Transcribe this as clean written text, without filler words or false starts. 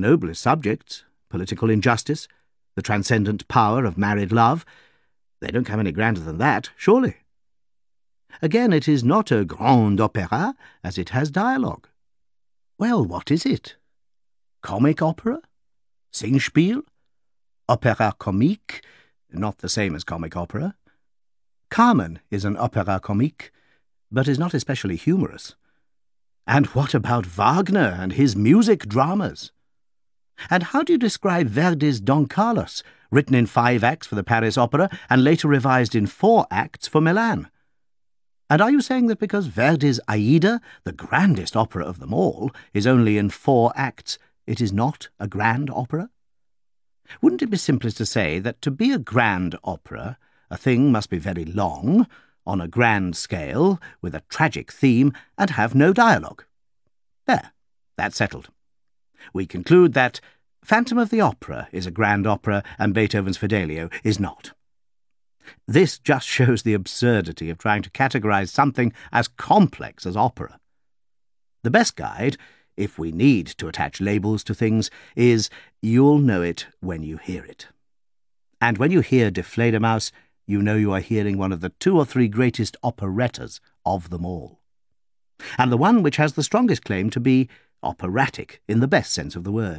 noblest subjects, political injustice, the transcendent power of married love. They don't come any grander than that, surely. Again, it is not a grand opéra, as it has dialogue. Well, what is it? Comic opera? Singspiel? Opéra comique? Not the same as comic opera. Carmen is an opéra comique, but is not especially humorous. And what about Wagner and his music dramas? And how do you describe Verdi's Don Carlos, written in 5 acts for the Paris Opera and later revised in 4 acts for Milan? And are you saying that because Verdi's Aida, the grandest opera of them all, is only in 4 acts, it is not a grand opera? Wouldn't it be simplest to say that to be a grand opera, a thing must be very long, on a grand scale, with a tragic theme, and have no dialogue? There, that's settled. We conclude that Phantom of the Opera is a grand opera and Beethoven's Fidelio is not. This just shows the absurdity of trying to categorize something as complex as opera. The best guide, if we need to attach labels to things, is you'll know it when you hear it. And when you hear Die Fledermaus, you know you are hearing one of the 2 or 3 greatest operettas of them all. And the one which has the strongest claim to be operatic in the best sense of the word.